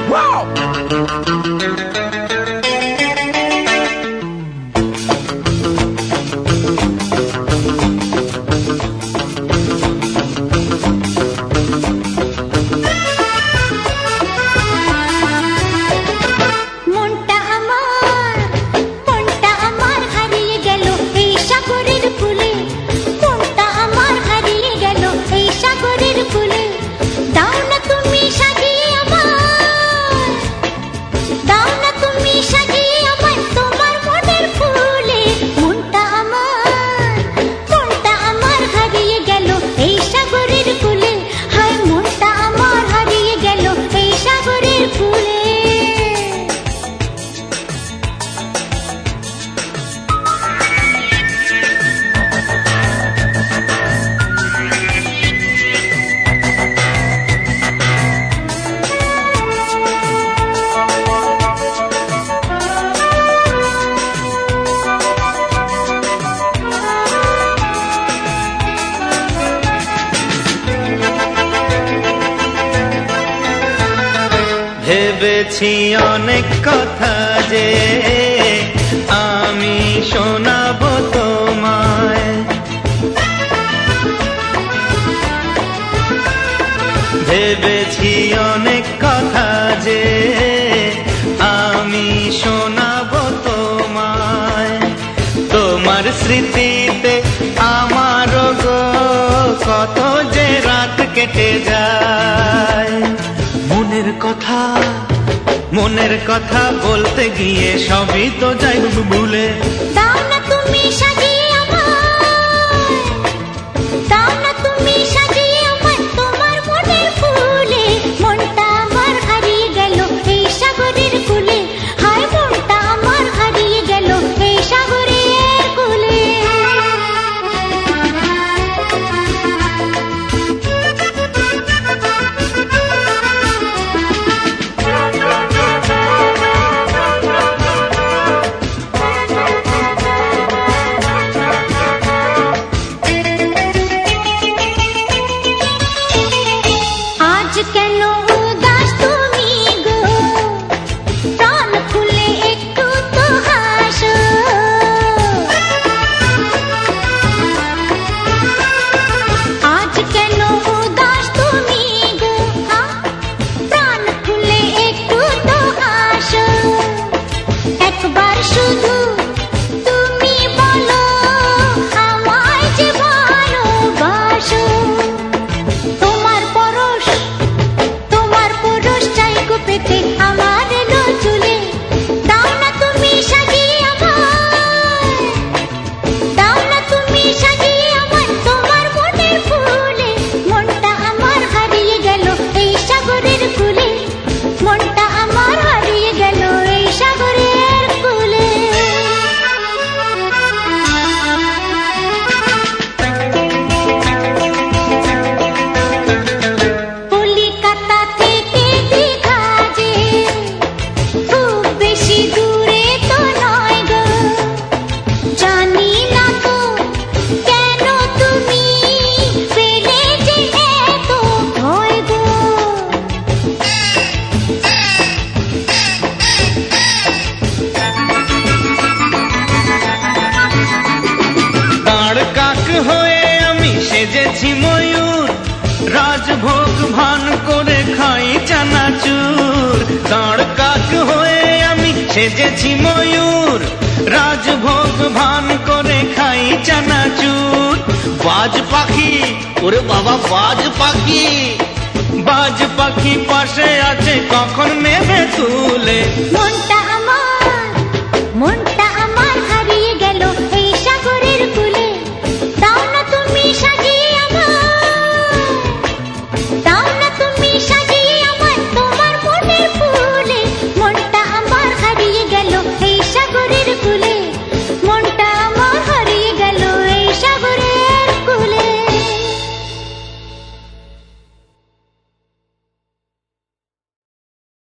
ভেবেছি অনেক কথা যে আমি শোনাবো তোমায়, ভেবেছি অনেক কথা যে আমি শোনাবো তোমায়। তোমার স্মৃতিতে আমারও গো কত যে রাত কেটে যায়। মনের কথা বলতে গিয়ে সবই তো যাই ভুলে। দাও না তুমি সাজিয়ে আমায়, দাও না তুমি সাজিয়ে আমায় তোমার মনের ফুলে। মনটা আমার হারিয়ে গেল এই সাগরের কূলে, হায় মনটা আমার হারিয়ে গেল এই সাগরের কূলে। কেন উদাস তুমি গো, প্রাণ খুলে একটু তো হাসো। আজ কেন উদাস তুমি গো, প্রাণ খুলে একটু তো হাসো। একবার শুধু তুমি বলো আমায় যে ভালোবাসো। তোমার পরশ পেতে আমার এলো চুলে। দাও না তুমি সাজিয়ে আমায়, দাও না তুমি সাজিয়ে আমায় তোমার মনের ফুলে। মনটা আমার হারিয়ে গেল এই সাগরের কূলে, মনটা আমার হারিয়ে গেল এই সাগরের কূলে। কলিকাতা থেকে দীঘা যে খুব বেশি দূরে তো নয় গো, জানি না তো কেন তুমি পেলে যে এত ভয় গো। দাঁড় কাক হয়ে আমি সেজেছি ময়ূর, রাজভোগ ভান করে খাই চানাচুর। দাঁড় কাক হয়ে আমি সেজেছি ময়ূর, রাজভোগ ভান করে খাই চানাচুর। বাজ পাখি, ওরে বাবা বাজ পাখি, বাজ পাখি পাশে আছে কখন নেবে তুলে। মনটা